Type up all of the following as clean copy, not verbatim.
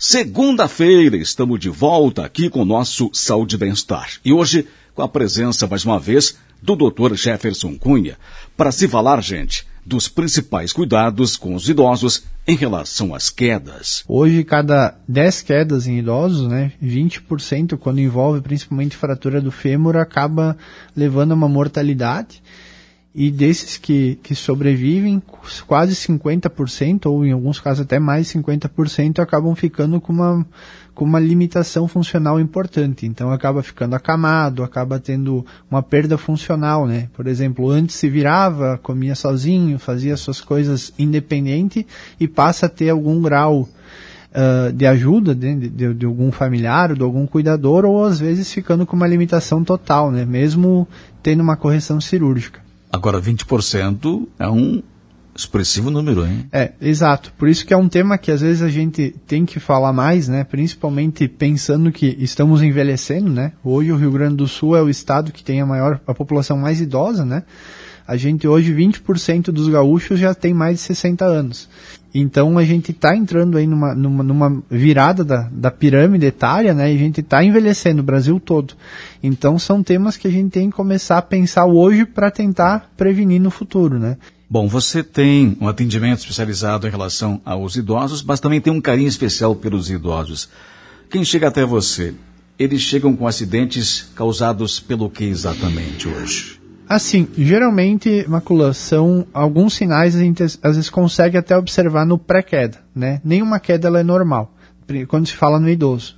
Segunda-feira, estamos de volta aqui com o nosso Saúde e Bem-Estar. E hoje, com a presença, mais uma vez, do Dr. Jefferson Cunha, para se falar, gente, dos principais cuidados com os idosos em relação às quedas. Hoje, cada 10 quedas em idosos, 20%, quando envolve principalmente fratura do fêmur, acaba levando a uma mortalidade. E desses que sobrevivem, quase 50%, ou em alguns casos até mais 50%, acabam ficando com uma limitação funcional importante. Então acaba ficando acamado, acaba tendo uma perda funcional, Por exemplo, antes se virava, comia sozinho, fazia suas coisas independente e passa a ter algum grau de ajuda de algum familiar ou de algum cuidador, ou às vezes ficando com uma limitação total, Mesmo tendo uma correção cirúrgica. Agora, 20% é um expressivo número, hein? Exato. Por isso que é um tema que às vezes a gente tem que falar mais, Principalmente pensando que estamos envelhecendo, Hoje o Rio Grande do Sul é o estado que tem a população mais idosa, A gente hoje, 20% dos gaúchos já tem mais de 60 anos. Então a gente está entrando aí numa virada da pirâmide etária, E a gente está envelhecendo o Brasil todo. Então são temas que a gente tem que começar a pensar hoje para tentar prevenir no futuro, Bom, você tem um atendimento especializado em relação aos idosos, mas também tem um carinho especial pelos idosos. Quem chega até você, eles chegam com acidentes causados pelo que exatamente hoje? Assim, geralmente, Macula, são alguns sinais a gente às vezes consegue até observar no pré-queda, Nenhuma queda ela é normal, quando se fala no idoso,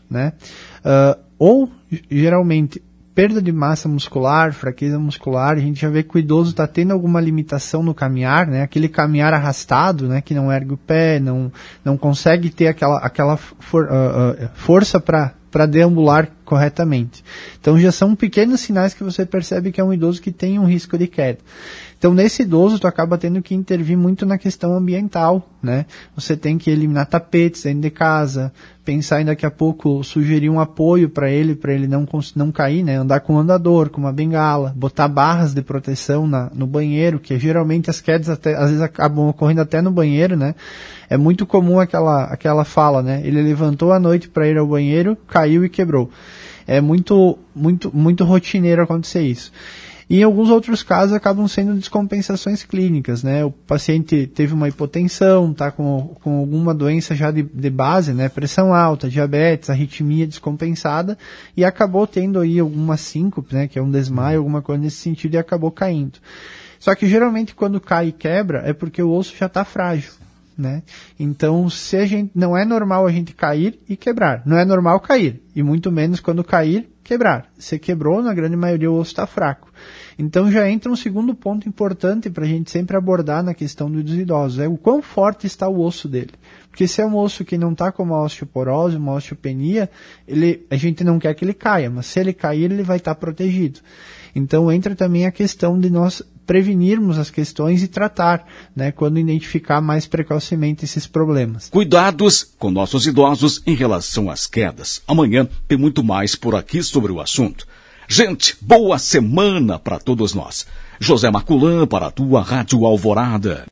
Ou, geralmente, perda de massa muscular, fraqueza muscular, a gente já vê que o idoso está tendo alguma limitação no caminhar, Aquele caminhar arrastado, que não ergue o pé, não consegue ter aquela força para deambular corretamente. Então já são pequenos sinais que você percebe que é um idoso que tem um risco de queda. Então nesse idoso tu acaba tendo que intervir muito na questão ambiental, Você tem que eliminar tapetes dentro de casa, pensar em daqui a pouco sugerir um apoio para ele não cair, andar com um andador, com uma bengala, botar barras de proteção no banheiro, que geralmente as quedas às vezes acabam ocorrendo até no banheiro, É muito comum aquela fala, Ele levantou à noite para ir ao banheiro, caiu e quebrou. É muito, muito, muito rotineiro acontecer isso. E em alguns outros casos acabam sendo descompensações clínicas, O paciente teve uma hipotensão, está com alguma doença já de base, Pressão alta, diabetes, arritmia descompensada, e acabou tendo aí alguma síncope, que é um desmaio, alguma coisa nesse sentido, e acabou caindo. Só que geralmente quando cai e quebra é porque o osso já está frágil. Então, não é normal a gente cair e quebrar. Não é normal cair, e muito menos quando cair, quebrar. Se quebrou, na grande maioria o osso está fraco. Então já entra um segundo ponto importante para a gente sempre abordar na questão dos idosos, é o quão forte está o osso dele. Porque se é um osso que não está com uma osteoporose, uma osteopenia, a gente não quer que ele caia, mas se ele cair, ele vai estar protegido. Então entra também a questão de nós prevenirmos as questões e tratar, quando identificar mais precocemente esses problemas. Cuidados com nossos idosos em relação às quedas. Amanhã tem muito mais por aqui sobre o assunto. Gente, boa semana para todos nós. José Marculã para a tua Rádio Alvorada.